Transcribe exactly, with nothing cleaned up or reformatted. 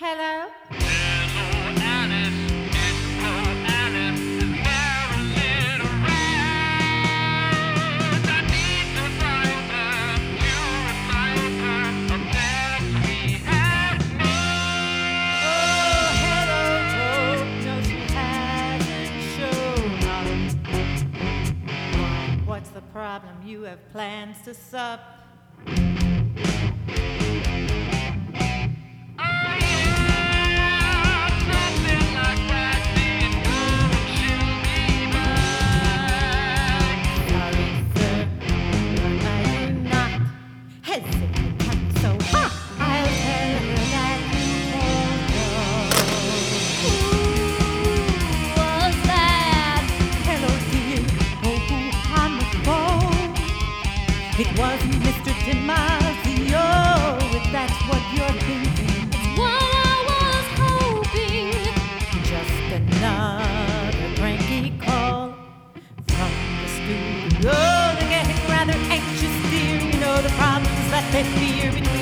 Hello? Hello, Alice. It's Flo Alice. Is Marilyn around? I need to find her to remind her of that we have Oh, hello, Hope. No, she hasn't shown up. What's the problem? You have plans to sup? It wasn't Mister DiMaggio, if that's what you're thinking. It's what I was hoping. Just another cranky call from the studio. They're getting rather anxious, dear. You know the problems that they fear between